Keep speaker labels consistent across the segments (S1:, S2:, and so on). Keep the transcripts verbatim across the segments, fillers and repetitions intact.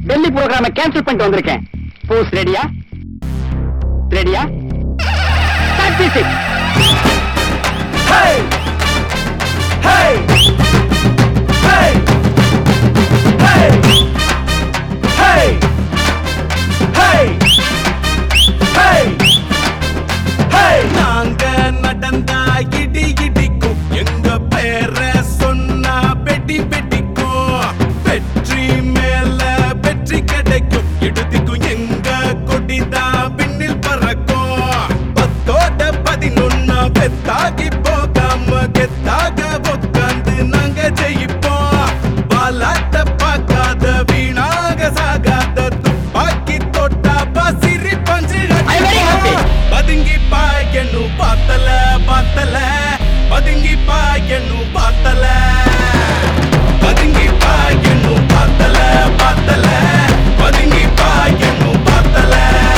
S1: Delhi ப்ரோகிராம cancel பண்ணிட்டு வந்திருக்கேன். போஸ் ரெடியா? ரெடியா?
S2: Hey! Hey! Hey! Hey! Hey! Hey! Hey! Hey! நாங்க நடந்தா இடி இடிக்கும், எங்க பேர சொன்னா பெட்டி பெட்டிக்கும், வெற்றி மேல வெற்றி கிடைக்கும், எடுத்துக்கும் எங்க கொடிதான் விண்ணில் பறக்கும். பத்தோட பதினொன்னா பெத்தாகி போகாம கெத்தாக உட்காந்து நாங்க ஜெயிப்போம். பாலாட்ட பார்க்காத வீணாக சாகாத துப்பாக்கி தொட்டா பசிரி பஞ்சு பதுங்கி பாயணும் பார்த்தல பார்த்தல பதுங்கி பாயணும் பார்த்தல பதுங்கி பாயணும் பார்த்தல பார்த்தல பதுங்கி பாயணும் பார்த்தல.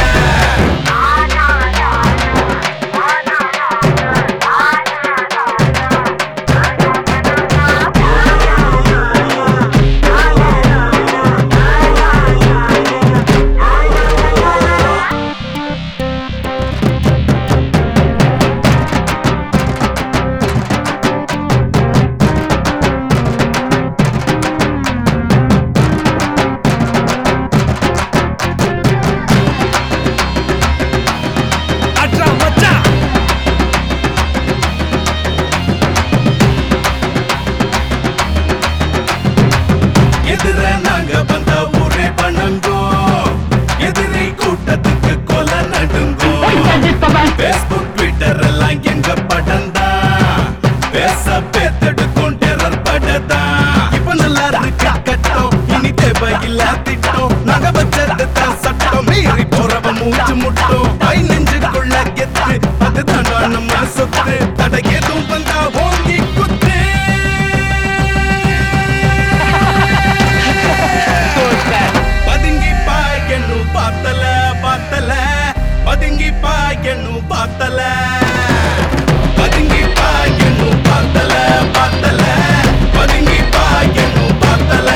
S2: எதிர நாங்க வந்த ஊரே பணங்கோ, எதிரி கூட்டத்துக்கு கொல நடுங்கோ. பேஸ்புக் ட்விட்டர் எல்லாம் எங்க படந்தா, பேச பேத்தெடுக்கும் டெரர் படதா. இப்ப நல்லா இருக்கு கட்டம், இனி தேவையில்ல திட்டம், நாங்க வச்சது தான் சட்டம், மீறி போறவ மூச்சு முட்டும். கை நெஞ்சுக்குள்ள கெத்து, அதுதான் நம்ம சொத்து, தடை எதுவும் வந்தா ஓங்கி குத்து. பதுங்கி பாயணும் பார்த்தல பார்த்தல பதுங்கி பாயணும் பார்த்தல பதுங்கி பாயணும் பார்த்தல பார்த்தல பதுங்கி பாயணும் பார்த்தல.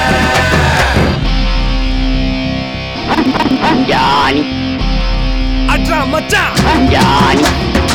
S1: ஜானி
S2: அட்ரா மச்சான்
S1: ஜானி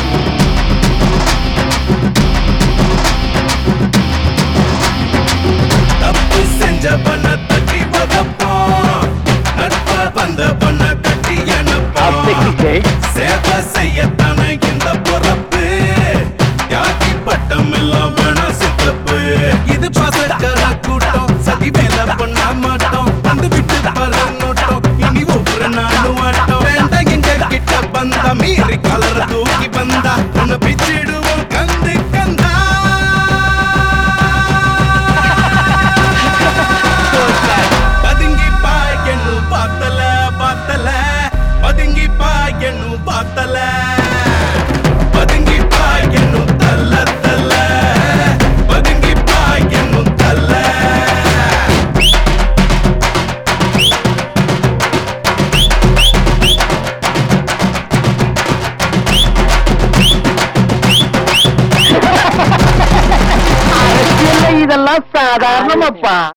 S2: தப்பு செஞ்ச பண்ண தட்டி வதப்போம், நட்ப வந்த பண்ண கட்டி அனுப்போம். சேவை செய்யத்தான இந்த பொறப்பு, யாக்கி பட்டம் எல்லாம் வேணா சித்தப்பு. இது பாசக்கார கூட்டம், சதி வேலை பண்ண மாட்டோம், வந்து விட்டு பல நோட்டம், இனி ஒவ்வொரு நாளும் ஆட்டம். வேண்டாம் எங்க கிட்ட வந்தா, மீறி கலர தூக்கி வந்தா, உன்னை பிச்சிடுவோம் கந்து கந்தா. பதுங்கி பாயணும் பார்த்தல பார்த்தல பதுங்கி பாயணும் பார்த்தல பதுங்கி பாயணும் தல்ல தல்ல பதுங்கி பாயணும் தல்ல.
S1: இதெல்லாம் சாதாரணமாப்பா.